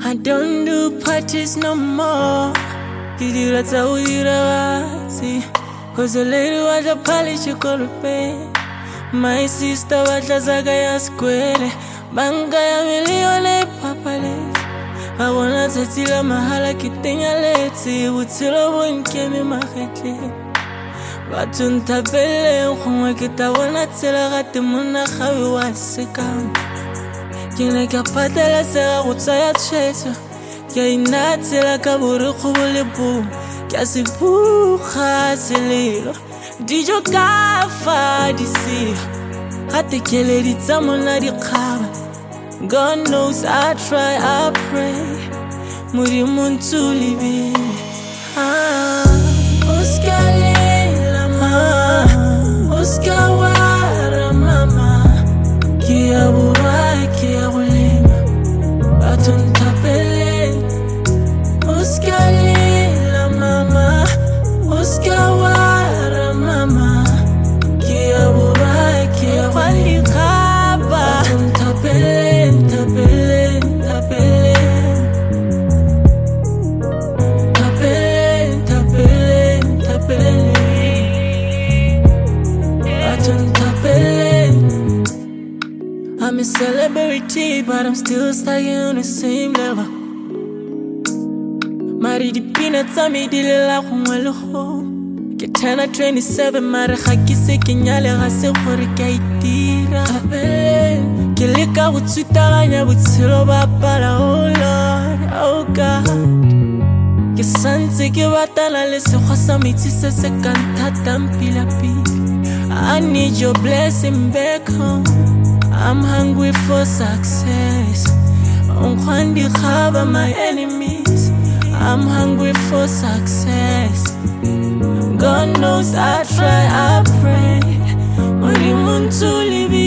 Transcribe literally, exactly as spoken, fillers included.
I don't do parties no more. Kidira tawira wati, cause the lady was a polish you could pay. My sister was a zagaya square, banga ya milione papale. I wanna tatila mahala kitenya leti, utilo wonkemi mahete. Batunta bele, umwe kita wana tila gati muna khawi wasikam. Kine kapatela sera utaya chesa, kia inatila kaburi kubuli bu, kia sibu khasililo. Dijo kafa disi, hate kele ditamona di kaba. God knows I try, I pray. Muri muntu libi. Ah, Oscar lela mama, Oscar wara mama. Kia burai, kia bulima, batun tapele. Oscar lela mama, Oscar wara mama. Kia burai, kia bulima, batun tapele. I'm a celebrity, but I'm still staying on the same level. Mari di peanuts, I'm a dealer like one home. Ketana twenty-seven, Mara Hakise, Kenyale, Hase, Horikaitira. Keleka would sweetaranya with Siloba para, oh Lord, oh God. Kesante Kivatana, listen, Hosamiti, Second Pilapi. I need your blessing back home. I'm hungry for success. I'm hungry for my enemies. I'm hungry for success. God knows I try, I pray. Muri muntu libi.